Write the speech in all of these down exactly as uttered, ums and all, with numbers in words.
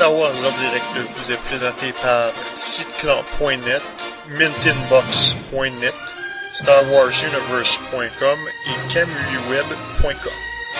Star Wars en direct vous est présenté par siteclan point net, mintinbox point net, star wars universe point com et camuliweb point com.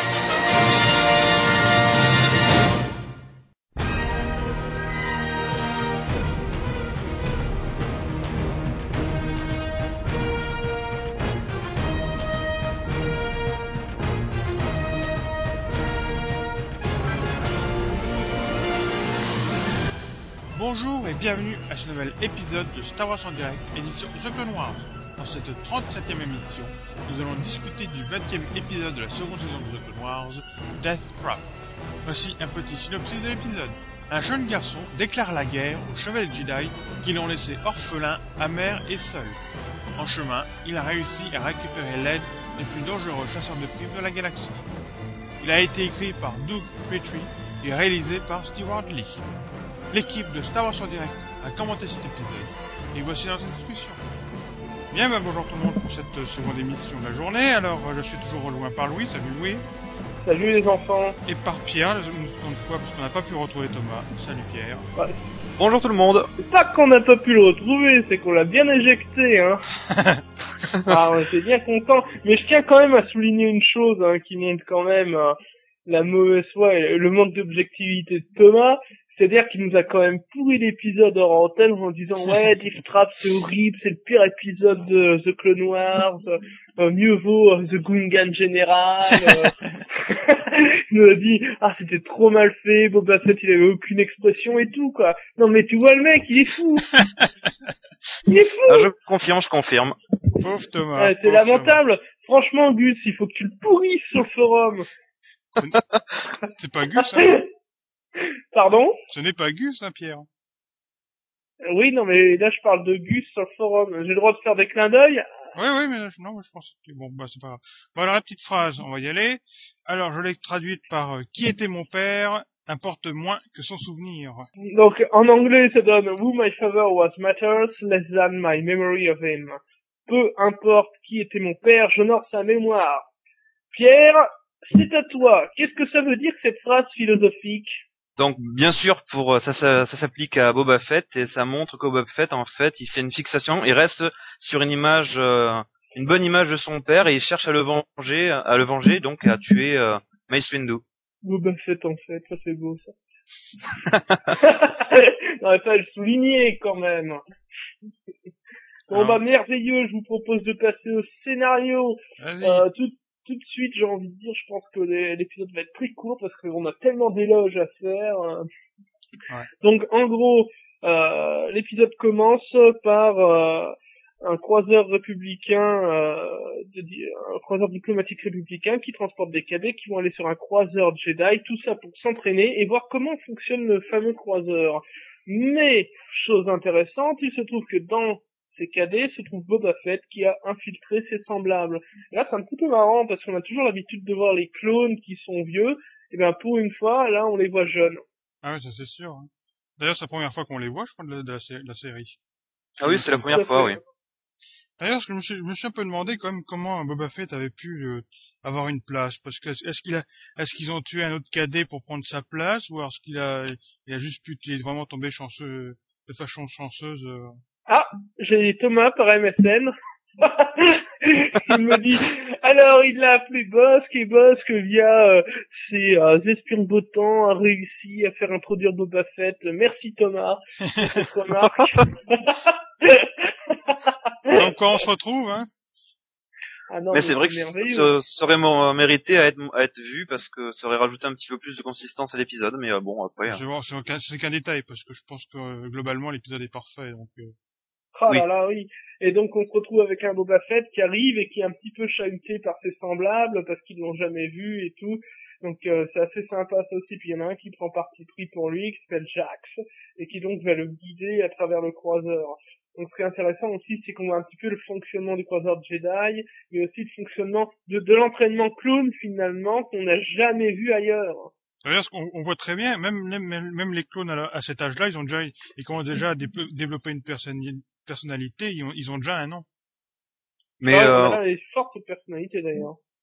Bonjour et bienvenue à ce nouvel épisode de Star Wars en direct, édition The Clone Wars. Dans cette trente-septième émission, nous allons discuter du vingtième épisode de la seconde saison de The Clone Wars, Deathtrap. Voici un petit synopsis de l'épisode. Un jeune garçon déclare la guerre aux chevaliers Jedi qui l'ont laissé orphelin, amer et seul. En chemin, il a réussi à récupérer l'aide des plus dangereux chasseurs de primes de la galaxie. Il a été écrit par Doug Petrie et réalisé par Stewart Lee. L'équipe de Star Wars en direct a commenté cet épisode, et voici notre discussion. Bien, ben bonjour tout le monde pour cette seconde émission de la journée. Alors, je suis toujours rejoint par Louis, salut Louis. Salut les enfants. Et par Pierre, une seconde fois, parce qu'on n'a pas pu retrouver Thomas. Salut Pierre. Ouais. Bonjour tout le monde. C'est pas qu'on n'a pas pu le retrouver, c'est qu'on l'a bien éjecté, hein. Ah, on était bien content. Mais je tiens quand même à souligner une chose, hein, qui montre quand même euh, la mauvaise foi et le manque d'objectivité de Thomas. C'est-à-dire qu'il nous a quand même pourri l'épisode hors antenne en disant ouais, Deathtrap c'est horrible, c'est le pire épisode de The Clone Wars, euh, mieux vaut euh, The Gungan General. Euh... Il nous a dit ah c'était trop mal fait, Boba Fett il avait aucune expression et tout quoi. Non mais tu vois le mec, il est fou. Il est fou. Ah, je confirme, je confirme. Pauvre Thomas. Ouais, c'est pauvre lamentable. Thomas. Franchement Gus, il faut que tu le pourrisses sur le forum. C'est pas Gus, hein. Pardon? Ce n'est pas Gus, hein, Pierre. Oui, non, mais là, je parle de Gus sur le forum. J'ai le droit de faire des clins d'œil? Oui, oui, mais non, moi, je pense que bon, bah, c'est pas grave. Bon, alors, la petite phrase, on va y aller. Alors, je l'ai traduite par euh, qui était mon père importe moins que son souvenir. Donc, en anglais, ça donne who my father was matters less than my memory of him. Peu importe qui était mon père, j'honore sa mémoire. Pierre, c'est à toi. Qu'est-ce que ça veut dire, cette phrase philosophique? Donc bien sûr, pour ça, ça, ça s'applique à Boba Fett et ça montre que Boba Fett, en fait, il fait une fixation, il reste sur une image, euh, une bonne image de son père et il cherche à le venger, à le venger, donc à tuer euh, Mace Windu. Boba Fett, en fait, ça c'est beau ça. Non, mais ça, le souligner quand même. Bon bah merveilleux, je vous propose de passer au scénario. Vas-y. Euh, tout, tout de suite, j'ai envie de dire, je pense que l'épisode va être très court parce qu'on a tellement d'éloges à faire. Ouais. Donc en gros, euh, l'épisode commence par euh, un croiseur républicain, euh, de, un croiseur diplomatique républicain qui transporte des cadets qui vont aller sur un croiseur Jedi, tout ça pour s'entraîner et voir comment fonctionne le fameux croiseur. Mais, chose intéressante, il se trouve que dans ces cadets se trouve Boba Fett qui a infiltré ses semblables. Et là, c'est un petit peu marrant parce qu'on a toujours l'habitude de voir les clones qui sont vieux. Et bien, pour une fois, là, on les voit jeunes. Ah oui, ça c'est sûr. Hein. D'ailleurs, c'est la première fois qu'on les voit, je crois, de la, de la, sé- de la série. Ah oui, c'est la première fois, oui. D'ailleurs, je me suis, je me suis un peu demandé quand même comment Boba Fett avait pu euh, avoir une place, parce que est-ce qu'il a, est-ce qu'ils ont tué un autre cadet pour prendre sa place, ou est-ce qu'il a, il a juste pu, il est vraiment tombé chanceux, de façon chanceuse. Euh... Ah, j'ai Thomas par M S N. Il me dit, alors il l'a appelé Bosque et Bosque via euh, ses euh, espions de beau temps a réussi à faire introduire Boba Fett. Merci Thomas pour cette remarque. Comme quoi on se retrouve, hein. Ah non, mais, mais c'est vrai que ça, merveilleux. ça aurait m- mérité à être, à être vu parce que ça aurait rajouté un petit peu plus de consistance à l'épisode, mais euh, bon, après... C'est, bon, c'est, qu'un, c'est qu'un détail, parce que je pense que euh, globalement l'épisode est parfait, donc... Euh... Ah Oui. là là, oui. Et donc on se retrouve avec un Boba Fett qui arrive et qui est un petit peu chahuté par ses semblables parce qu'ils l'ont jamais vu et tout. Donc euh, c'est assez sympa ça aussi. Puis il y en a un qui prend parti pris pour lui, qui s'appelle Jax, et qui donc va le guider à travers le croiseur. Donc ce qui est intéressant aussi, c'est qu'on voit un petit peu le fonctionnement du croiseur Jedi, mais aussi le fonctionnement de, de l'entraînement clone finalement qu'on n'a jamais vu ailleurs. D'ailleurs, ce qu'on on voit très bien, même, même, même les clones à, la, à cet âge-là, ils ont déjà, ils commencent déjà à dé- développer une personne, personnalité, ils ont, ils ont déjà un an. Mais, ah, euh, on a des fortes personnalités d'ailleurs.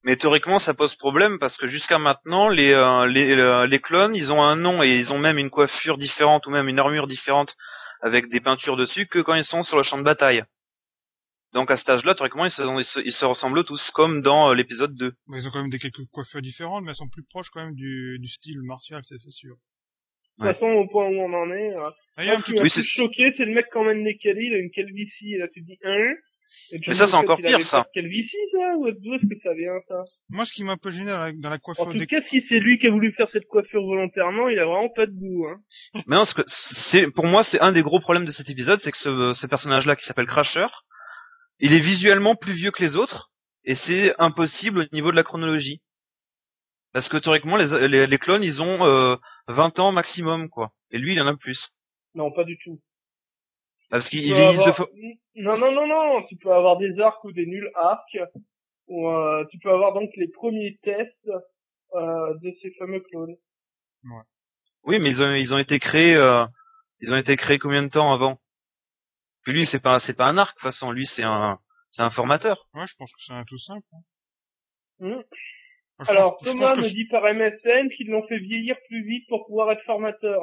Mais théoriquement, ça pose problème parce que jusqu'à maintenant, les, euh, les, euh, les clones, ils ont un nom et ils ont même une coiffure différente ou même une armure différente avec des peintures dessus que quand ils sont sur le champ de bataille. Donc à cet âge-là, théoriquement, ils se, ils se, ils se ressemblent tous, comme dans euh, l'épisode deux. Mais ils ont quand même des quelques coiffures différentes, mais elles sont plus proches quand même du, du style martial, c'est, c'est sûr. De toute façon, au point où on en est, euh, Ah, il y a un ce qui petit m'a Oui, plus c'est- choqué, c'est le mec quand même Nekali, il a une calvitie, et là tu te dis, hein? Et Mais ça, c'est John encore Wilson, il avait pire, ça. pas de calvitie, ça? Ou d'où est-ce que ça vient, ça? Moi, ce qui m'a un peu gêné dans la, dans la En coiffure tout des... cas, si c'est lui qui a voulu faire cette coiffure volontairement, il a vraiment pas de goût, hein. Mais non, ce que c'est, pour moi, c'est un des gros problèmes de cet épisode, c'est que ce, ce personnage-là qui s'appelle Crusher, il est visuellement plus vieux que les autres, et c'est impossible au niveau de la chronologie. Parce que théoriquement, les, les, les clones, ils ont euh, vingt ans maximum, quoi. Et lui, il en a plus. Non, pas du tout. Parce qu'ils Tu peux vieillissent avoir- de fois. Non, non, non, non, tu peux avoir des arcs ou des nuls arcs, ou euh, tu peux avoir donc les premiers tests euh, de ces fameux clones. Oui, mais ils ont, ils ont été créés, euh, ils ont été créés combien de temps avant? Puis lui, c'est pas, c'est pas un arc, de toute façon. Lui, c'est un, c'est un formateur. Ouais, je pense que c'est un tout simple. hein. Hmm. Moi, je Alors, pense- je Thomas pense que me c'est- dit par M S N qu'ils l'ont fait vieillir plus vite pour pouvoir être formateur.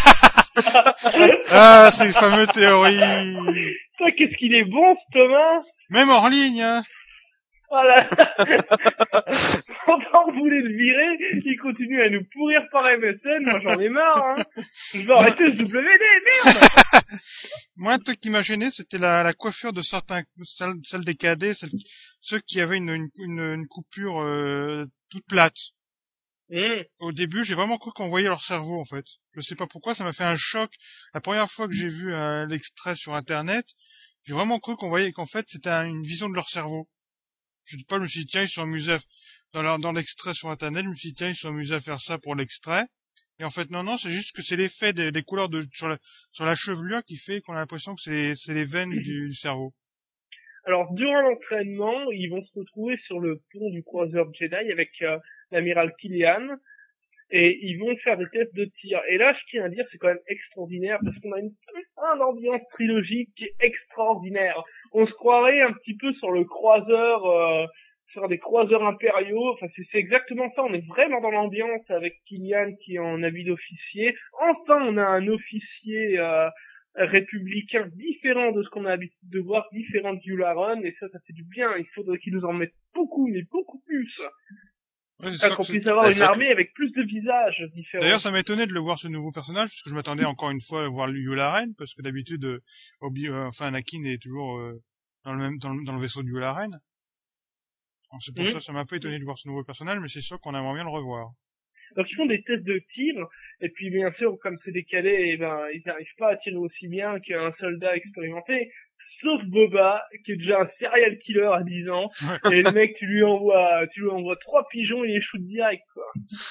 Ah, ces fameuses théories. Toi, qu'est-ce qu'il est bon, ce Thomas. Même hors ligne, hein. Voilà. Pendant que vous voulez le virer, il continue à nous pourrir par M S N. Moi, j'en ai marre, hein. Je vais arrêter ce W D, merde. Moi, un truc qui m'a gêné, c'était la, la coiffure de certains, celle, celle des cadets, celle, ceux qui avaient une, une, une, une coupure euh, toute plate. Mmh. Au début, j'ai vraiment cru qu'on voyait leur cerveau, en fait. Je sais pas pourquoi, ça m'a fait un choc. La première fois que j'ai vu euh, l'extrait sur Internet, j'ai vraiment cru qu'on voyait qu'en fait, c'était un- une vision de leur cerveau. Je dis pas, je me suis dit, tiens, ils sont amusés à... dans, leur- dans l'extrait sur Internet, je me suis dit, tiens, ils sont amusés à faire ça pour l'extrait. Et en fait, non, non, c'est juste que c'est l'effet des, des couleurs de, sur la, sur la chevelure qui fait qu'on a l'impression que c'est les, c'est les veines du, du cerveau. Alors, durant l'entraînement, ils vont se retrouver sur le pont du croiseur Jedi avec euh, l'amiral Killian, et ils vont faire des tests de tir. Et là, je tiens à dire, c'est quand même extraordinaire, parce qu'on a une putain d'ambiance trilogique qui est extraordinaire. On se croirait un petit peu sur le croiseur, euh, sur des croiseurs impériaux. Enfin, c'est, c'est exactement ça. On est vraiment dans l'ambiance avec Killian qui est en habit d'officier. Enfin, on a un officier euh, républicain différent de ce qu'on a l'habitude de voir, différent de Yularen, et ça, ça fait du bien. Il faudrait qu'ils nous en mettent beaucoup, mais beaucoup plus. Ouais, c'est Enfin, sûr qu'on que c'est- puisse avoir bah, une c'est- armée avec plus de visages différents. D'ailleurs, ça m'étonnait de le voir, ce nouveau personnage, parce que je m'attendais encore une fois à voir Yularen, parce que d'habitude, euh, Obi, euh, enfin, Anakin est toujours euh, dans le même, dans le, dans le vaisseau de Yularen. Donc, c'est pour Mhm. ça, ça m'a un peu étonné de voir ce nouveau personnage, mais c'est sûr qu'on aimerait bien le revoir. Donc ils font des tests de tir, et puis bien sûr, comme c'est décalé, eh ben, ils n'arrivent pas à tirer aussi bien qu'un soldat expérimenté, sauf Boba, qui est déjà un serial killer à dix ans, et le mec, tu lui envoies, tu lui envoies trois pigeons, il les shoot direct, quoi.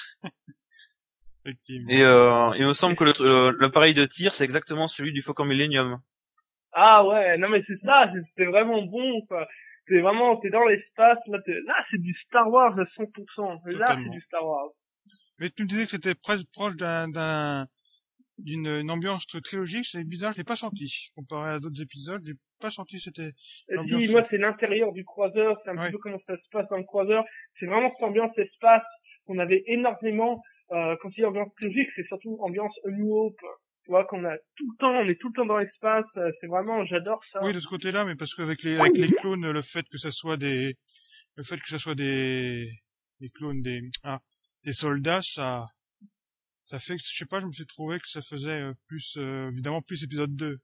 Effectivement. Et euh, il me semble que le, le- l'appareil de tir, c'est exactement celui du Faucon Millennium. Ah ouais, non mais c'est ça, c'est, c'est vraiment bon, quoi. C'est vraiment, t'es dans l'espace, là, t'es, là c'est du Star Wars à cent pour cent, là c'est Totalement. du Star Wars. Mais tu me disais que c'était presque proche d'un, d'un, d'une une ambiance trilogique, c'est bizarre, je l'ai pas senti. Comparé à d'autres épisodes, j'ai pas senti c'était Euh, l'ambiance. Si, moi c'est l'intérieur du croiseur, c'est un Ouais. petit peu comment ça se passe dans le croiseur, c'est vraiment cette ambiance espace qu'on avait énormément, euh, quand il y a ambiance trilogique, c'est surtout ambiance A New Hope, tu vois, qu'on a tout le temps, on est tout le temps dans l'espace, euh, c'est vraiment, j'adore ça. Oui, de ce côté-là, mais parce qu'avec les, avec les clones, le fait que ça soit des, le fait que ça soit des, des clones, des, ah, des soldats, ça, ça fait que, je sais pas, je me suis trouvé que ça faisait euh, plus, euh, évidemment, plus épisode deux.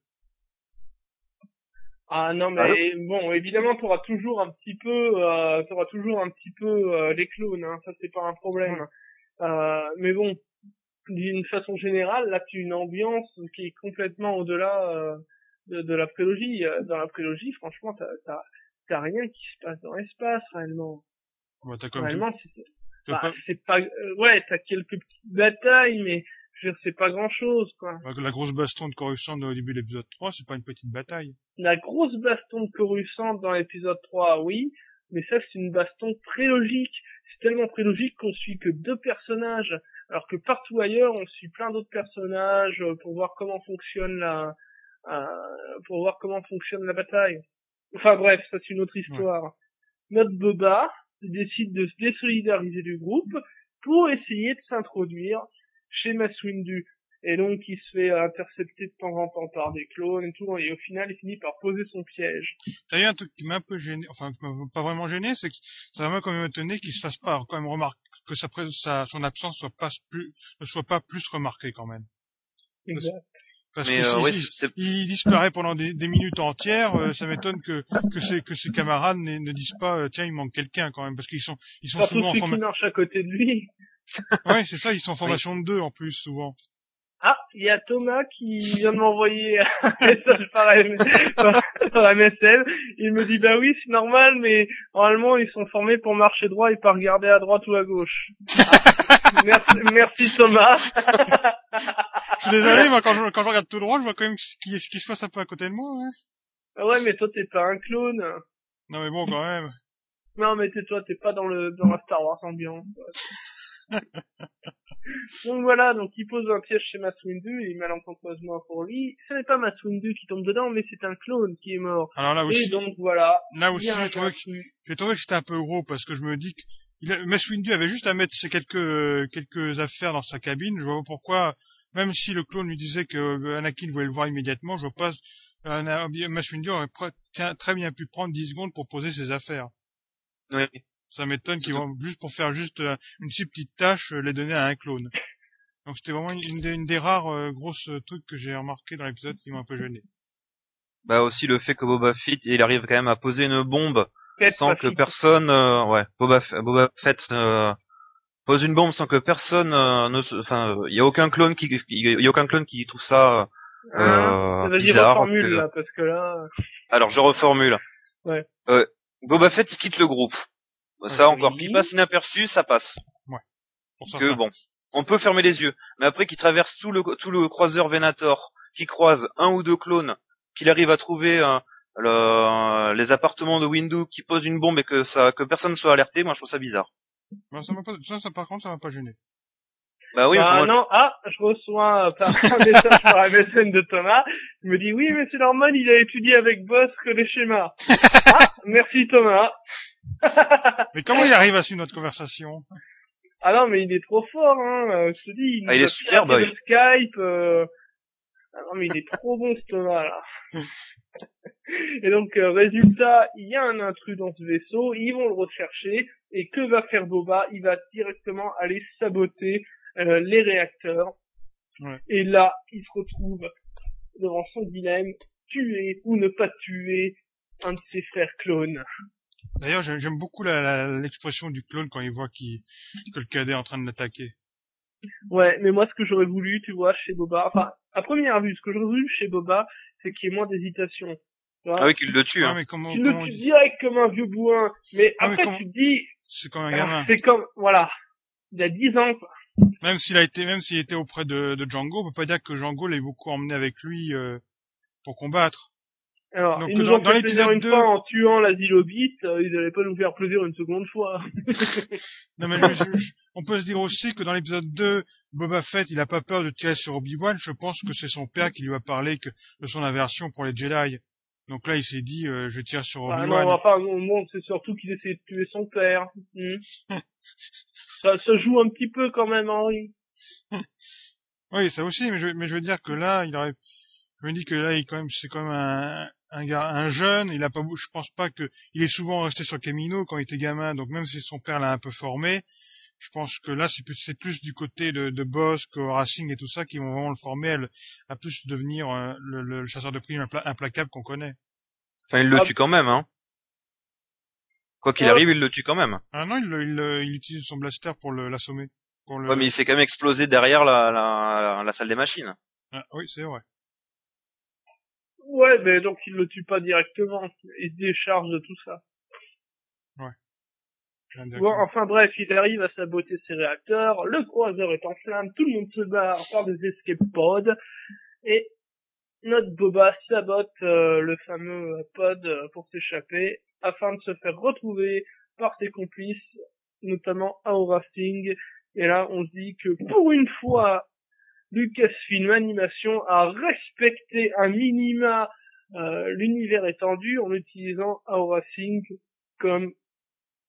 Ah non mais Allô bon, évidemment t'auras toujours un petit peu, euh, t'auras toujours un petit peu euh, les clones, hein, ça c'est pas un problème. Euh, mais bon, d'une façon générale, là tu as une ambiance qui est complètement au-delà euh, de, de la prélogie. Euh, Dans la prélogie, franchement, t'as, t'as, t'as rien qui se passe dans l'espace réellement. Bah, t'as comme Réellement, c'est, t'as bah, pas, c'est pas, euh, ouais, t'as quelques petites batailles, mais je veux dire, c'est pas grand-chose, quoi. bah, la grosse baston de Coruscant au début de l'épisode trois, c'est pas une petite bataille. La grosse baston de Coruscant dans l'épisode trois, oui, mais ça c'est une baston prélogique. C'est tellement prélogique qu'on suit que deux personnages, alors que partout ailleurs on suit plein d'autres personnages euh, pour voir comment fonctionne la, euh, pour voir comment fonctionne la bataille. Enfin bref, ça c'est une autre histoire. Notre Boba, décide de se désolidariser du groupe pour essayer de s'introduire chez Mace Windu. Et donc, il se fait intercepter de temps en temps par des clones et tout, et au final, il finit par poser son piège. D'ailleurs, un truc qui m'a un peu gêné, enfin, qui m'a pas vraiment gêné, c'est que ça m'a quand même étonné qu'il se fasse pas, quand même remarquer, que sa, sa, son absence soit pas plus, ne soit pas plus remarquée quand même. Exact. Parce Mais que euh, si, ouais, si c'est- il disparaît pendant des, des minutes entières, euh, ça m'étonne que, que ses, que ses camarades ne, ne disent pas, euh, tiens, il manque quelqu'un quand même, parce qu'ils sont, ils sont Surtout souvent en celui qui formation. marche à côté de lui. Ouais, c'est ça, ils sont en formation de deux en plus, souvent. Ah, il y a Thomas qui vient de m'envoyer un message par, M- par, par M S N. Il me dit, bah oui, c'est normal, mais normalement, ils sont formés pour marcher droit et pas regarder à droite ou à gauche. Ah, merci, merci Thomas. Je suis désolé, moi, quand je, quand je regarde tout droit, je vois quand même qui, qui se passe un peu à côté de moi, ouais. Ah ouais, mais toi, t'es pas un clone. Non, mais bon, quand même. Non, mais tais-toi, t'es pas dans le, dans la Star Wars ambiance. Donc voilà, donc il pose un piège chez Mace Windu et malencontreusement pour lui, ce n'est pas Mace Windu qui tombe dedans, mais c'est un clone qui est mort. Alors là aussi, Et donc voilà. là il aussi, y a un j'ai trouvé que, intrus. j'ai trouvé que c'était un peu gros parce que je me dis que il a, Mace Windu avait juste à mettre ses quelques, euh, quelques affaires dans sa cabine. Je vois pas pourquoi, même si le clone lui disait que euh, Anakin voulait le voir immédiatement, je vois pas, euh, Mace Windu aurait pr- tiens, très bien pu prendre dix secondes pour poser ses affaires. oui. Ça m'étonne qu'ils vont, juste pour faire juste euh, une si petite tâche, euh, les donner à un clone. Donc c'était vraiment une des, une des rares euh, grosses trucs que j'ai remarqué dans l'épisode qui m'a un peu gêné. Bah aussi le fait que Boba Fett, il arrive quand même à poser une bombe Faites sans pas que fit. personne, euh, ouais, Boba, F- Boba Fett euh, pose une bombe sans que personne, euh, ne, se- enfin, il y a aucun clone qui, il y a aucun clone qui trouve ça Hein euh, Vas-y, bizarre. reformule que- là, parce que là... Alors je reformule. Ouais. Euh, Boba Fett il quitte le groupe. Ça Oui. encore, qui passe inaperçu, ça passe. Pour ça, Que ça. bon, on peut fermer les yeux, mais après qu'il traverse tout le tout le croiseur Venator, qu'il croise un ou deux clones, qu'il arrive à trouver euh, le, les appartements de Windu, qui pose une bombe et que ça que personne ne soit alerté, moi je trouve ça bizarre. Bah, ça m'a pas, ça, ça, par contre, ça m'a pas gêné. Bah oui, bah moi, non, ah, je reçois euh, par un message par M S N de Thomas. Il me dit, oui, mais c'est normal, il a étudié avec Bossk les schémas. Ah, merci Thomas. Mais comment il arrive à suivre notre conversation? Ah non, mais il est trop fort, hein. euh, Je te dis, il Ah, il nous est a super, piraté bah, le il- Skype. Euh... Ah non, mais il est trop bon ce Thomas là. Et donc, euh, résultat, il y a un intrus dans ce vaisseau, ils vont le rechercher, et que va faire Boba? Il va directement aller saboter euh, les réacteurs. Ouais. Et là, il se retrouve devant son dilemme, tuer ou ne pas tuer un de ses frères clones. D'ailleurs, j'ai- j'aime beaucoup la- la- l'expression du clone quand il voit qu'il, que le cadet est en train de l'attaquer. Ouais, mais moi, ce que j'aurais voulu, tu vois, chez Boba, enfin, à première vue, ce que j'aurais voulu chez Boba, c'est qu'il y ait moins d'hésitation. Tu vois, ah oui, qu'il le tue. Ouais, Hein. mais comment, tu le comment on tues dit? direct comme un vieux bouin, mais Ouais, mais après, comment- tu te dis, C'est comme un alors, gamin. c'est comme, voilà, il a dix ans, quoi. Même s'il a été, même s'il était auprès de, de Django, on peut pas dire que Django l'ait beaucoup emmené avec lui, euh, pour combattre. Alors, Donc, ils nous dans- ont dans fait plaisir l'épisode une deux- fois en tuant l'asile Hobbit, euh, ils allaient pas nous faire plaisir une seconde fois. Non, mais je- je- je- on peut se dire aussi que dans l'épisode deux, Boba Fett, il a pas peur de tirer sur Obi-Wan. Je pense que c'est son père qui lui a parlé que, de son aversion pour les Jedi. Donc là, il s'est dit, euh, je tire sur Bah Obi-Wan. non, enfin, non, non, c'est surtout qu'il essaie de tuer son père. Hmm. ça, ça joue un petit peu quand même, Henri. Oui, ça aussi, mais je, mais je veux dire que là, il aurait, je me dis que là, il quand même, c'est quand même un, un gars, un jeune, il a pas, je pense pas que, il est souvent resté sur Camino quand il était gamin, donc même si son père l'a un peu formé, je pense que là, c'est plus, c'est plus du côté de, de Bossk, Racing et tout ça qui vont vraiment le former à, le- à plus devenir euh, le, le chasseur de primes impla- implacable qu'on connaît. Enfin, il le Ah. tue quand même. Hein. Quoi qu'il Ouais. arrive, il le tue quand même. Ah non, il, le- il, le- il utilise son blaster pour le, l'assommer. Pour le... Ouais, mais il fait quand même exploser derrière la, la, la salle des machines. Ah, oui, c'est vrai. Ouais, mais donc il le tue pas directement. Il se décharge de tout ça. Rien de- Bon, enfin bref, il arrive à saboter ses réacteurs, le croiseur est en flammes, tout le monde se barre par des escape pods, et notre Boba sabote euh, le fameux pod euh, pour s'échapper, afin de se faire retrouver par ses complices, notamment Aura Singh. Et là, on se dit que pour une fois, Lucasfilm Animation a respecté un minima euh, l'univers étendu en utilisant Aura Singh comme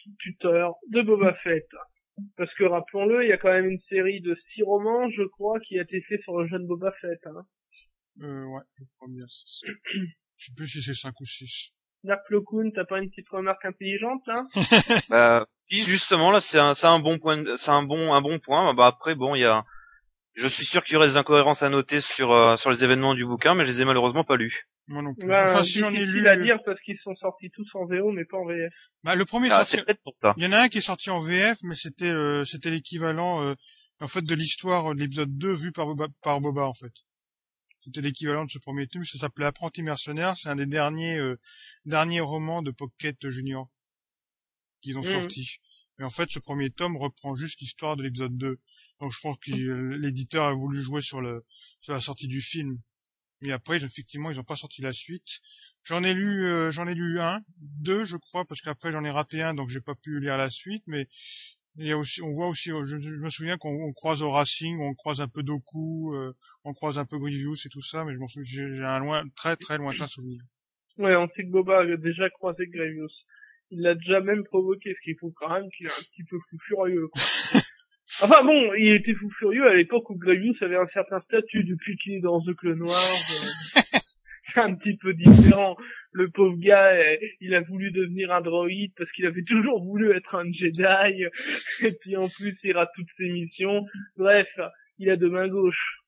tuteur de Boba Fett. Parce que rappelons-le, il y a quand même une série de six romans, je crois, qui a été fait sur le jeune Boba Fett. Hein. Euh, ouais, je crois bien, c'est ça. Je sais plus si c'est cinq ou six. Dark Clocoon, t'as pas une petite remarque intelligente, là? Bah, si, justement, là, c'est un, c'est un bon point, de- c'est un bon, un bon point. Bah, après, bon, il y a, je suis sûr qu'il y aurait des incohérences à noter sur, euh, sur les événements du bouquin, mais je les ai malheureusement pas lus. Moi non plus. Ben, Enfin, si j'en ai difficile lu. à dire parce qu'ils sont sortis tous en V O, mais pas en V F. Bah, le premier Ah, sorti. c'est peut-être pour ça. Il y en a un qui est sorti en V F, mais c'était, euh, c'était l'équivalent, euh, en fait, de l'histoire de l'épisode deux vu par Boba, par Boba, en fait. C'était l'équivalent de ce premier tome, ça s'appelait Apprenti mercenaire, c'est un des derniers, euh, derniers romans de Pocket Junior qu'ils ont Mmh. sorti. Et en fait, ce premier tome reprend juste l'histoire de l'épisode deux. Donc je pense que l'éditeur a voulu jouer sur le, sur la sortie du film. Mais après, ils, effectivement, ils ont pas sorti la suite. J'en ai lu, euh, j'en ai lu un, deux, je crois, parce qu'après j'en ai raté un, donc j'ai pas pu lire la suite, mais il y a aussi, on voit aussi, je, je me souviens qu'on on croise au Racing, on croise un peu Doku, euh, on croise un peu Grievous et tout ça, mais je m'en souviens, j'ai j'ai un loin, très très lointain souvenir. Ouais, on sait que Boba a déjà croisé Grievous. Il l'a déjà même provoqué, ce qu'il faut quand même qu'il est un petit peu fou furieux, quoi. Enfin bon, il était fou furieux à l'époque où Grievous avait un certain statut depuis qu'il est dans The Clone Wars. Euh, c'est un petit peu différent. Le pauvre gars, euh, il a voulu devenir un droïde parce qu'il avait toujours voulu être un Jedi. Et puis en plus, il rate toutes ses missions. Bref, il a deux mains gauches.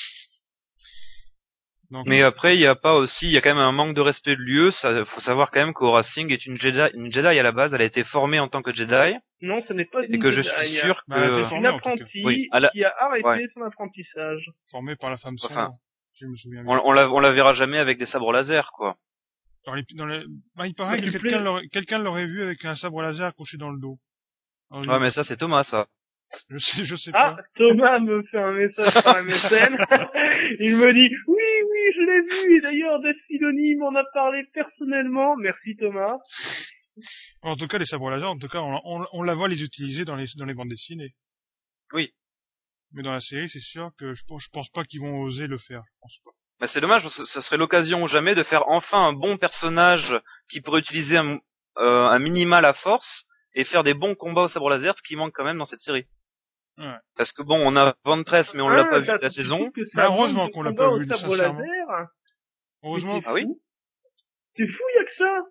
Donc, Mais après, il y a pas aussi, il y a quand même un manque de respect de l'U E. Ça, faut savoir quand même qu'Aura Singh est une Jedi, une Jedi à la base. Elle a été formée en tant que Jedi. Non, ce n'est pas Et une que je Jedi. suis sûr bah, elle a été que, C'est une formée, en tout cas. apprentie Oui, à la- qui a arrêté ouais. son apprentissage. formé par la femme sombre, Enfin, si je me souviens on, bien. on la, on la verra jamais avec des sabres laser, quoi. Dans les, dans les, bah, il paraît S'il que vous quelqu'un plaît. l'aurait, quelqu'un l'aurait vu avec un sabre laser accroché dans le dos. Alors, Ouais, mais ça, c'est Thomas, ça. je sais, je sais Ah, pas. Thomas me fait un message par M S N. Il me dit, oui, oui, je l'ai vu. Et d'ailleurs, Death Filoni m'en a parlé personnellement. Merci Thomas. En tout cas, les sabres laser, en tout cas, on, on, on la voit les utiliser dans les, dans les bandes dessinées. Oui. Mais dans la série, c'est sûr que je pense, je pense pas qu'ils vont oser le faire. Je pense pas. Bah, c'est dommage parce que ce serait l'occasion ou jamais de faire enfin un bon personnage qui pourrait utiliser un, euh, un minima la force et faire des bons combats au sabre laser, ce qui manque quand même dans cette série. Ouais. Parce que bon, on a Ventress, mais on l'a Ah, pas vu t'as- la tu saison. trouves que Bah, ça heureusement manque de qu'on l'a combat pas au vu, sabre sincèrement. laser. Heureusement. Mais c'est Ah oui. fou. C'est fou, y a que ça.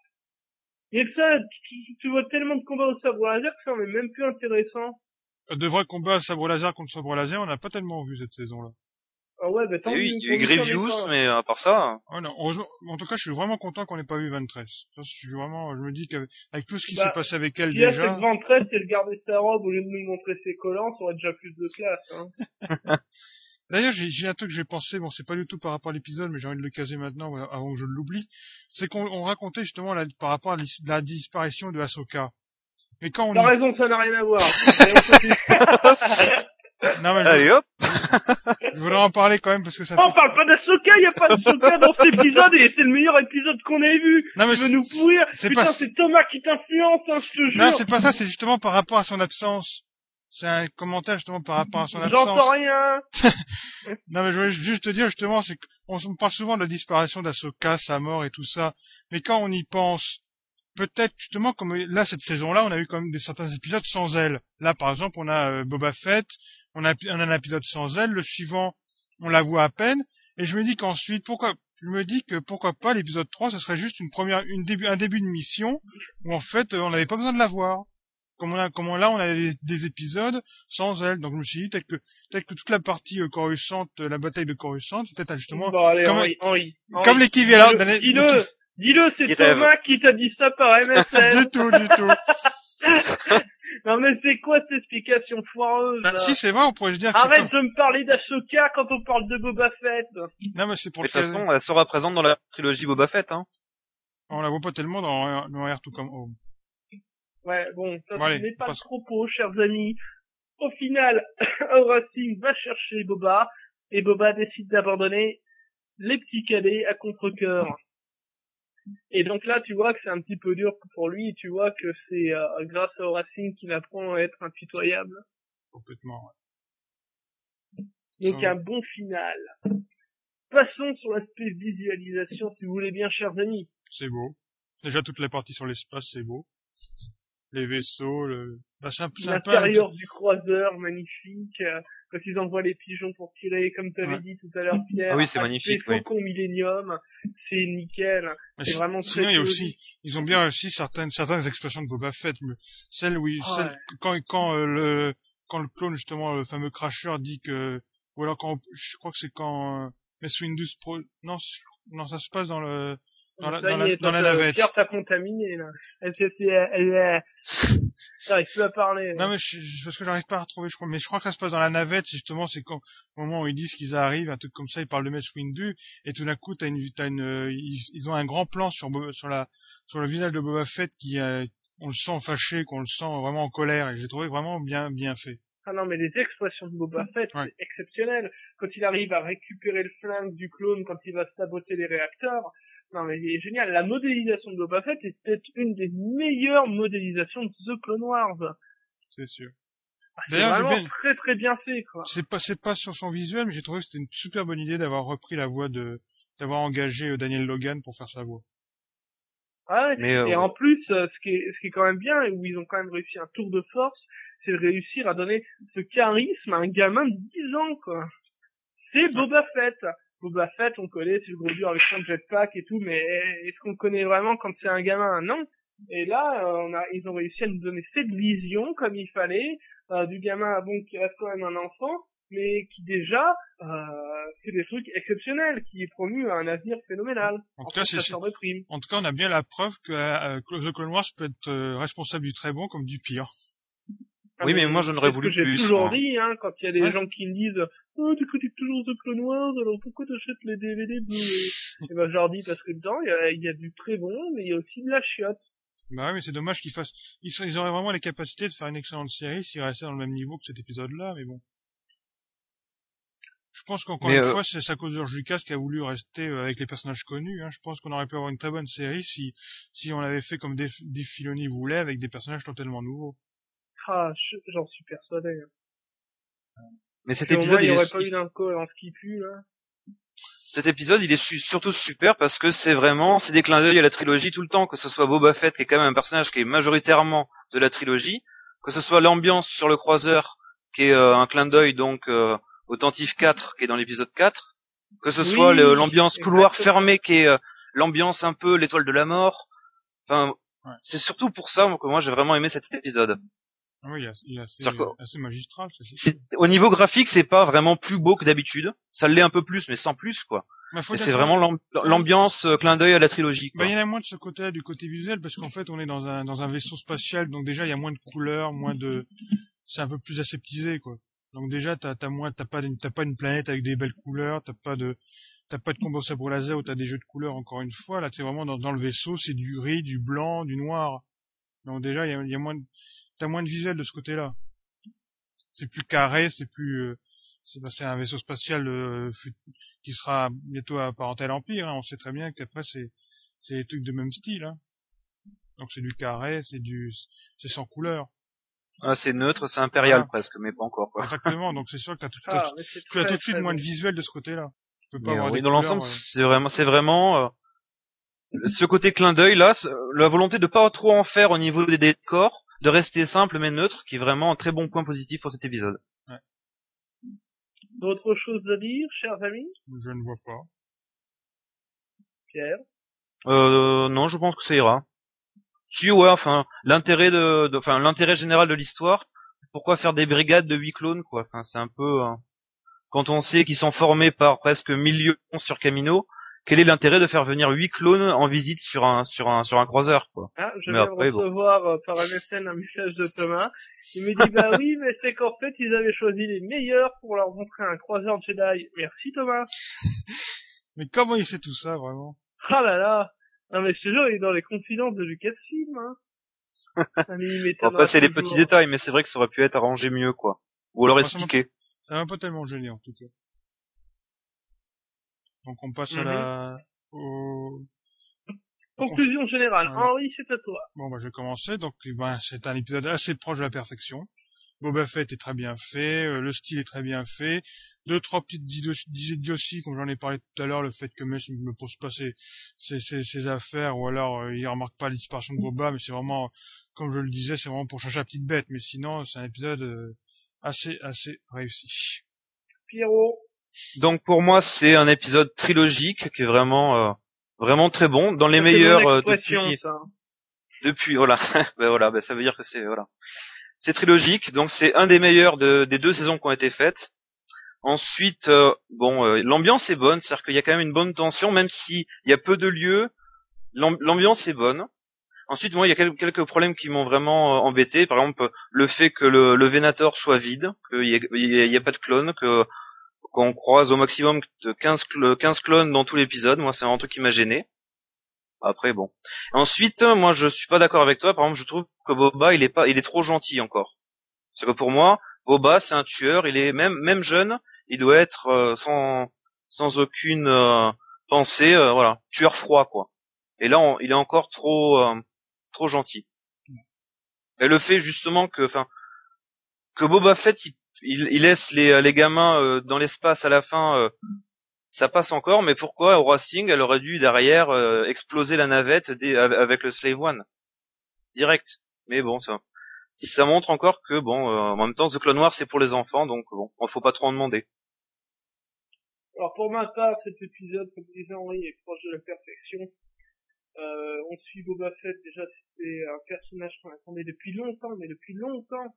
Y a que ça. Tu, tu- tu vois tellement de combats au sabre laser que ça n'est même plus intéressant. De vrais combats sabre laser contre sabre laser, on n'a pas tellement vu cette saison-là. Ah ouais, bah Il tant y a eu, mieux. il y a eu Pour lui, Grievous, t'en es pas. mais à part ça, Oh non, heureusement, en tout cas, je suis vraiment content qu'on n'ait pas vu Ventress. Ça, je suis vraiment, je me dis qu'avec avec tout ce qui Bah, s'est passé avec elle Ce qu'il y a, c'est déjà. que Ventress, elle gardait sa robe au lieu de nous montrer ses collants, ça aurait déjà plus de classe, hein. D'ailleurs, j'ai, j'ai un truc que j'ai pensé, bon, c'est pas du tout par rapport à l'épisode, mais j'ai envie de le caser maintenant, euh, avant que je l'oublie. C'est qu'on on racontait justement la, par rapport à l'is- la disparition de Ahsoka. Mais quand on T'as y... raison, ça n'a rien à voir. Allez, on continue. Non, mais je, allez hop. je voudrais en parler quand même parce que ça... Oh, on parle pas d'Ahsoka, y a pas d'Ahsoka dans cet épisode et c'est le meilleur épisode qu'on ait vu. Non, mais Tu veux nous pourrir? c'est Putain, pas- c'est Thomas qui t'influence, hein, je te jure. Non, c'est pas ça, c'est justement par rapport à son absence. C'est un commentaire justement par rapport à son J'entends absence. rien. Non, mais je voulais juste te dire justement, c'est qu'on on parle souvent de la disparition d'Ahsoka, sa mort et tout ça. Mais quand on y pense, peut-être justement comme là cette saison-là, on a eu quand même des certains épisodes sans elle. Là, par exemple, on a euh, Boba Fett, on a, on a un épisode sans elle. Le suivant, on la voit à peine. Et je me dis qu'ensuite, pourquoi je me dis que pourquoi pas l'épisode trois, ce serait juste une première, une début, un début de mission où en fait euh, on n'avait pas besoin de la voir. Comme on a, comme on, là, on a des, des épisodes sans elle. Donc je me suis dit peut-être que, peut-être que toute la partie euh, Coruscant, euh, la bataille de Coruscant, c'est peut-être justement Bon, allez, comme- Henri, Henri, Henri. comme l'équivalent Dis-le, d'un- dis-le, de- dis-le, c'est Il rêve. Thomas qui t'a dit ça par M S N. du tout, du tout. Non mais c'est quoi cette explication foireuse, Ah, là? si c'est vrai, on pourrait se dire que c'est Arrête comme... de me parler d'Ahsoka quand on parle de Boba Fett. Non, mais c'est pour Mais le de toute caser. façon, elle sera présente dans la trilogie Boba Fett, hein. On la voit pas tellement dans, dans Air to Come Home. Ouais, bon, ça Bon, allez, ce n'est pas passe. le propos, chers amis. Au final, Aura Singh va chercher Boba, et Boba décide d'abandonner les petits cadets à contre-cœur. Et donc là, tu vois que c'est un petit peu dur pour lui, tu vois que c'est euh, grâce à Aura Singh qu'il apprend à être impitoyable. Complètement, ouais. Donc Ça, un bon final. Passons sur l'aspect visualisation, si vous voulez bien, chers amis. c'est beau. Déjà, toute la partie sur l'espace, c'est beau. les vaisseaux, le... bah, c'est un, c'est un peu... L'intérieur du croiseur, magnifique, euh, quand ils envoient les pigeons pour tirer, comme tu avais ouais. dit tout à l'heure, Pierre. Ah oui, c'est magnifique, les oui. Faucons Millennium, c'est nickel. Mais c'est si, vraiment très sinon, il y a aussi, logique. ils ont bien réussi certaines, certaines expressions de Boba Fett, mais celle où il, Oh, celle, ouais. quand, quand euh, le, quand le clone, justement, le fameux Crasher dit que, ou alors quand, je crois que c'est quand, euh, Mace Windu se pro... non, non, ça se passe dans le, dans la, Ça dans y la, est, dans la toi, navette. Pierre t'a contaminé, là. Elle s'est fait, elle, elle, t'arrives plus à parler. Non, mais je, je- parce que j'arrive pas à retrouver, je crois, mais je crois que ça se passe dans la navette, justement, c'est quand, au moment où ils disent qu'ils arrivent, un truc comme ça, ils parlent de Mace Windu, et tout d'un coup, t'as une, t'as une, euh, ils, ils ont un grand plan sur, Boba- sur la, sur le visage de Boba Fett qui, euh, on le sent fâché, qu'on le sent vraiment en colère, et j'ai trouvé vraiment bien, bien fait. Ah non, mais les expressions de Boba Fett, Ouais. c'est exceptionnel. Quand il arrive à récupérer le flingue du clone, quand il va saboter les réacteurs. Non, mais il est génial. La modélisation de Boba Fett est peut-être une des meilleures modélisations de The Clone Wars. C'est sûr. C'est D'ailleurs, j'ai vraiment bien, très très bien fait, quoi. c'est pas, c'est pas sur son visuel, mais j'ai trouvé que c'était une super bonne idée d'avoir repris la voix de, d'avoir engagé euh, Daniel Logan pour faire sa voix. Ah ouais. Mais, euh, Et en plus, euh, ce qui est, ce qui est quand même bien, et où ils ont quand même réussi un tour de force, c'est de réussir à donner ce charisme à un gamin de dix ans, quoi. C'est Boba Fett. Boba Fett, on connaît, c'est le gros dur avec son jetpack et tout, mais est-ce qu'on connaît vraiment quand c'est un gamin? Non. Et là, euh, on a, ils ont réussi à nous donner cette vision comme il fallait, euh, du gamin, bon, qui reste quand même un enfant, mais qui déjà euh, fait des trucs exceptionnels, qui est promu à un avenir phénoménal. En tout cas, c'est, chasseur de primes. en tout cas, on a bien la preuve que euh, The Clone Wars peut être euh, responsable du très bon comme du pire. oui, mais moi, j'en aurais c'est voulu ce que plus, j'ai toujours moi. dit, hein, quand il y a des Ouais. gens qui me disent « Oh, tu critiques toujours The Clone Wars, alors pourquoi t'achètes les D V D Blu-ray ?» Et ben, je leur dis parce que dedans, il y a, il y a du très bon, mais il y a aussi de la chiotte. Bah ouais, mais c'est dommage qu'ils fassent, ils, seraient- ils auraient vraiment les capacités de faire une excellente série s'ils restaient dans le même niveau que cet épisode-là, mais bon. Je pense qu'encore Mais, une euh, fois, c'est à cause de George Lucas qui a voulu rester euh, avec les personnages connus, hein. Je pense qu'on aurait pu avoir une très bonne série si, si on l'avait fait comme Dave, Dave Filoni voulait, avec des personnages totalement nouveaux. Ah, je- j'en suis persuadé. mais cet Puis au moins, épisode, il il n'y est, aurait su- pas eu d'incohérence qui pue, là. cet épisode, il est su- surtout super parce que c'est vraiment, c'est des clins d'œil à la trilogie tout le temps, que ce soit Boba Fett, qui est quand même un personnage qui est majoritairement de la trilogie, que ce soit l'ambiance sur le croiseur, qui est euh, un clin d'œil donc euh, au Tantive quatre, qui est dans l'épisode quatre, que ce Oui, soit le- l'ambiance couloir exactement. fermé, qui est euh, l'ambiance un peu l'étoile de la mort. Enfin, Ouais. c'est surtout pour ça que moi j'ai vraiment aimé cet épisode. Ah oui, il est assez, il est assez, C'est-à-dire que- assez magistral, ça c'est C'est- sûr. Au niveau graphique, c'est pas vraiment plus beau que d'habitude. Ça l'est un peu plus, mais sans plus, quoi. Mais faut Et dire c'est que- vraiment l'amb- l'ambiance euh, clin d'œil à la trilogie, Bah, quoi. il y en a moins de ce côté-là, du côté visuel, parce qu'en fait, on est dans un, dans un vaisseau spatial, donc déjà, il y a moins de couleurs, moins de, c'est un peu plus aseptisé, quoi. Donc déjà, t'as, t'as moins, t'as pas, une- t'as pas une planète avec des belles couleurs, t'as pas de, t'as pas de combo sabre laser où t'as des jeux de couleurs encore une fois. Là, t'es vraiment dans, dans le vaisseau, c'est du gris, du blanc, du noir. Donc déjà, il y a, il y a moins de, t'as moins de visuel de ce côté-là. C'est plus carré, c'est plus, euh, c'est, bah, c'est un vaisseau spatial euh, fut- qui sera bientôt apparenté à l'Empire. Hein. On sait très bien qu'après c'est, c'est des trucs de même style. Hein. Donc c'est du carré, c'est du, c'est sans couleur. Ah, c'est neutre, c'est impérial Voilà. presque, mais pas encore, quoi. Exactement. Donc c'est sûr que t'as tout, t'as Ah, tout- mais c'est tu as très, tout de suite très moins bon. de visuel de ce côté-là. Tu peux pas Mais, avoir euh, des oui, dans couleurs. l'ensemble, euh, c'est vraiment, c'est vraiment euh, ce côté clin d'œil là, c'est- la volonté de pas trop en faire au niveau des décors, de rester simple mais neutre, qui est vraiment un très bon point positif pour cet épisode. D'autres choses à dire, chers amis? Je ne vois pas. Pierre? Euh, non, je pense que ça ira. Si, ouais, enfin, l'intérêt de, de- enfin, l'intérêt général de l'histoire, pourquoi faire des brigades de huit clones, quoi. Enfin, c'est un peu, euh, quand on sait qu'ils sont formés par presque mille lions sur Camino, quel est l'intérêt de faire venir huit clones en visite sur un, sur un, sur un croiseur, quoi. Ah, je Mais viens après, de bon. recevoir euh, par M S N un message de Thomas. Il me dit, bah oui, mais c'est qu'en fait, ils avaient choisi les meilleurs pour leur montrer un croiseur Jedi. Merci Thomas. Mais comment il sait tout ça, vraiment? Ah là là. Non mais je te jure, il est dans les confidences de Lucasfilm, hein. Ah, mais il m'étonnera Après, c'est les toujours. petits détails, mais c'est vrai que ça aurait pu être arrangé mieux, quoi. Ou alors Moi, ça m'a- expliqué. Ça m'a pas tellement gêné, en tout cas. Donc on passe à Mhm. la, au, Conclusion générale. Voilà. Henri, c'est à toi. Bon, bah, je vais commencer. Donc, eh ben, c'est un épisode assez proche de la perfection. Boba Fett est très bien fait, euh, le style est très bien fait. deux, trois petites idioties, comme j'en ai parlé tout à l'heure, le fait que Mess ne me pose pas ses, ses, ses, ses affaires, ou alors euh, il remarque pas la disparition de Boba, mais c'est vraiment, comme je le disais, c'est vraiment pour chercher la petite bête, mais sinon, c'est un épisode euh, assez, assez réussi. Pierrot. Donc pour moi, c'est un épisode trilogique qui est vraiment, euh, vraiment très bon, dans les Ça, meilleurs euh, depuis, ça. depuis, voilà, ben voilà, ben ça veut dire que c'est, voilà. C'est trilogique, donc c'est un des meilleurs de, des deux saisons qui ont été faites. Ensuite, euh, bon, euh, l'ambiance est bonne, c'est-à-dire qu'il y a quand même une bonne tension, même s'il y a peu de lieux, l'ambiance est bonne. Ensuite, moi, il y a quelques, quelques problèmes qui m'ont vraiment euh, embêté. Par exemple, le fait que le, le Venator soit vide, qu'il y ait, il y a pas de clones, que qu'on croise au maximum quinze, quinze clones dans tout l'épisode. Moi, c'est un truc qui m'a gêné. Après, bon. Ensuite, moi, je suis pas d'accord avec toi. Par exemple, je trouve que Boba, il est pas, il est trop gentil encore. Parce que pour moi, Boba, c'est un tueur. Il est même, même jeune, il doit être euh, sans, sans aucune euh, pensée, euh, voilà, tueur froid, quoi. Et là, on, il est encore trop, euh, trop gentil. Et le fait justement que, enfin, que Boba Fett, il, il, il laisse les, les gamins euh, dans l'espace à la fin. Euh, Ça passe encore, mais pourquoi au Racing, elle aurait dû derrière euh, exploser la navette dès, avec le Slave One direct. Mais bon, ça, ça montre encore que bon, euh, en même temps, The Clone Wars c'est pour les enfants, donc bon, il faut pas trop en demander. Alors pour ma part, cet épisode, comme disait Henri, est proche de la perfection. Euh, on suit Boba Fett, déjà c'était un personnage qu'on attendait depuis longtemps, mais depuis longtemps.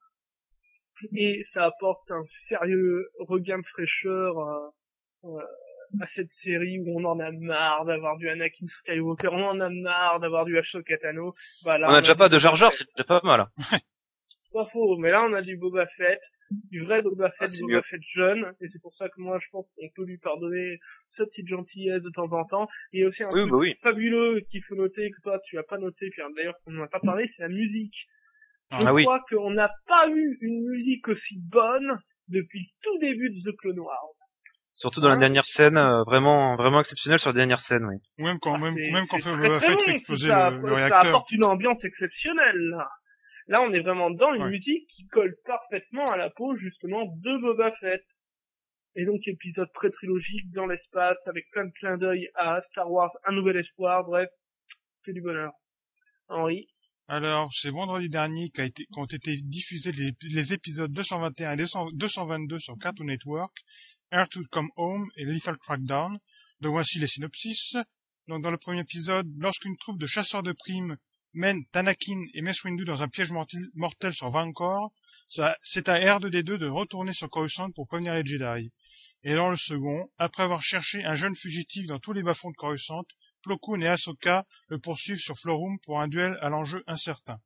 Et ça apporte un sérieux regain de fraîcheur euh, euh, à cette série où on en a marre d'avoir du Anakin Skywalker, on en a marre d'avoir du Ahsoka Tano. Bah, là, on a déjà pas de Jar Jar, c'est déjà pas mal. C'est pas faux, mais là on a du Boba Fett, du vrai Boba Fett, ah, Boba mieux. Fett jeune, et c'est pour ça que moi je pense qu'on peut lui pardonner sa petite gentillesse de temps en temps. Il y a aussi un oui, truc bah oui. fabuleux qu'il faut noter, que toi tu as pas noté, puis d'ailleurs qu'on n'en a pas parlé, c'est la musique. Je ah, crois oui. qu'on n'a pas eu une musique aussi bonne depuis le tout début de The Clone Wars. Surtout dans hein la dernière scène, euh, vraiment, vraiment exceptionnelle sur la dernière scène, oui. Ou même quand, ah, même, c'est, même quand c'est Boba Fett fait exploser ça, le, le ça réacteur. Ça apporte une ambiance exceptionnelle, là. Là, on est vraiment dans une ouais. musique qui colle parfaitement à la peau, justement, de Boba Fett. Et donc, épisode très trilogique dans l'espace, avec plein de clins d'œil à Star Wars, Un Nouvel Espoir, bref, c'est du bonheur. Henri? Alors, c'est vendredi dernier qu'a été, qu'ont été diffusés les, les épisodes deux cent vingt et un et deux cent vingt-deux sur Cartoon Network, Earth Will Come Home et Lethal Crackdown. Donc voici les synopsis. Donc dans le premier épisode, lorsqu'une troupe de chasseurs de primes mène Anakin et Mace Windu dans un piège mortel, mortel sur Vancor, ça, c'est à R deux D deux de retourner sur Coruscant pour prévenir les Jedi. Et dans le second, après avoir cherché un jeune fugitif dans tous les bas-fonds de Coruscant, Plo Koon et Ahsoka le poursuivent sur Florum pour un duel à l'enjeu incertain.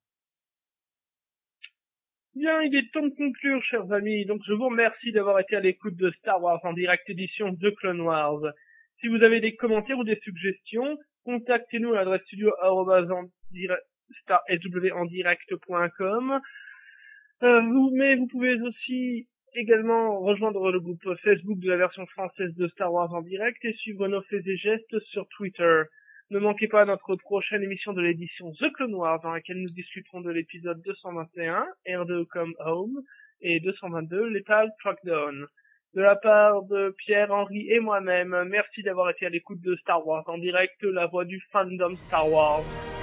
Bien, il est temps de conclure, chers amis. Donc, je vous remercie d'avoir été à l'écoute de Star Wars en direct édition de Clone Wars. Si vous avez des commentaires ou des suggestions, contactez-nous à l'adresse studio arobase star s w en direct point com. Euh, vous, mais vous pouvez aussi également rejoindre le groupe Facebook de la version française de Star Wars en direct et suivre nos faits et gestes sur Twitter. Ne manquez pas notre prochaine émission de l'édition The Clone Wars dans laquelle nous discuterons de l'épisode deux cent vingt et un, R deux Come Home, et deux cent vingt-deux, Lethal Crackdown. De la part de Pierre, Henri et moi-même, merci d'avoir été à l'écoute de Star Wars en direct, la voix du fandom Star Wars.